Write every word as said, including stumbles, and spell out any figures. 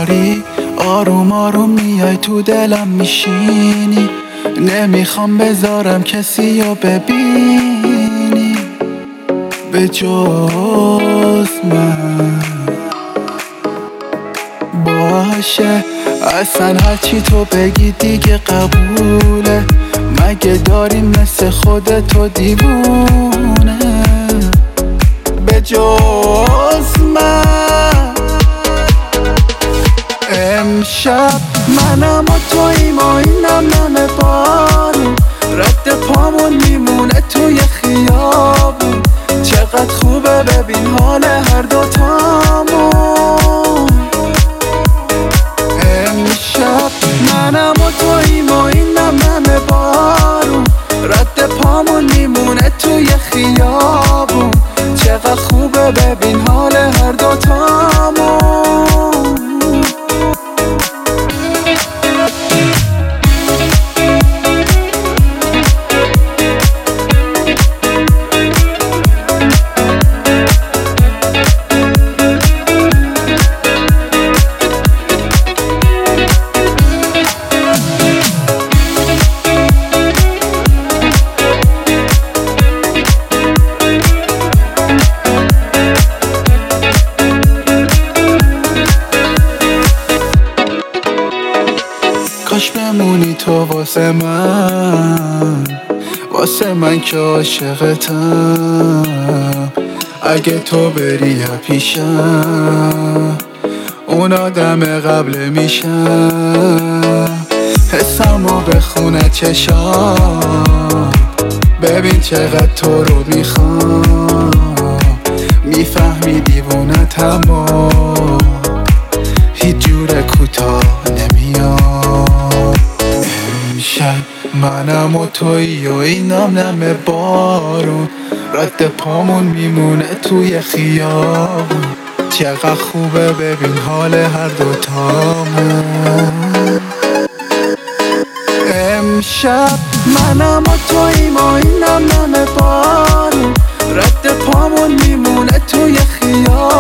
داری آروم آروم میای تو دلم میشینی، نمیخوام بذارم کسی رو ببینی به جز من. باشه اصلا هرچی تو بگی دیگه قبوله، مگه داریم مثل خودتو دیوونه به جز من. امشب منم و توییم و اینم نم بارون، رد پامون میمونه توی خیابون، چقدر خوبه ببین حال هر دوتامون. امشب منم و توییم و اینم نم بارون، رد پامون میمونه توی خیابون، چقدر خوبه ببین حال هر دوتامون. کاش بمونی تو واسه من، واسه من که عاشقتم. اگه تو بری پیشم اون آدم قبل میشم، حسمو بخونه چشام، ببین چقدر تو رو میخوام، میفهمی دیوونتم و هیچ جور کوتاه نمیام. امشب منم و تویی و اینم نم بارون، رد پامون میمونه توی خیابون، چقدر خوبه ببین حال هر دوتامون. امشب منم و توییم و اینم نم بارون، رد پامون میمونه توی خیابون،